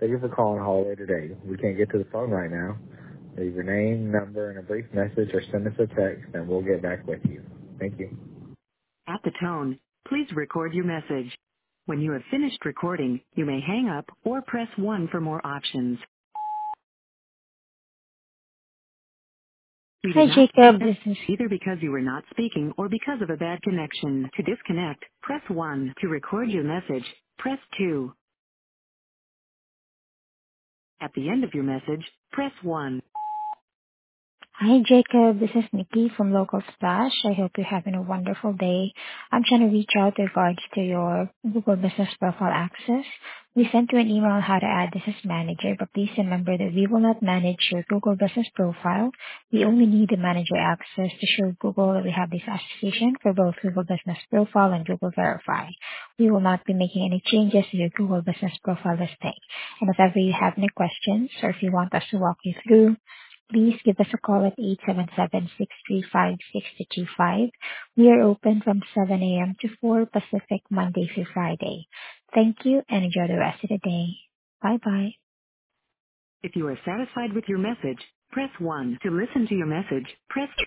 Thank you for calling Holiday today. We can't get to the phone right now. Leave your name, number, and a brief message or send us a text and we'll get back with you. Thank you. At the tone, please record your message. When you have finished recording, you may hang up or press 1 for more options. We Hi, did not Jacob. This is either because you were not speaking or because of a bad connection. To disconnect, press 1. To record your message, press 2. At the end of your message, press 1. Hi, Jacob. This is Nikki from Local Splash. I hope you're having a wonderful day. I'm trying to reach out in regards to your Google Business Profile access. We sent you an email on how to add this as manager, but please remember that we will not manage your Google Business Profile. We only need the manager access to show Google that we have this association for both Google Business Profile and Google Verify. We will not be making any changes to your Google Business Profile listing. And if ever you have any questions or if you want us to walk you through, please give us a call at 877-635-6225. We are open from 7 a.m. to 4 Pacific, Monday through Friday. Thank you and enjoy the rest of the day. Bye-bye. If you are satisfied with your message, press 1. To listen to your message, press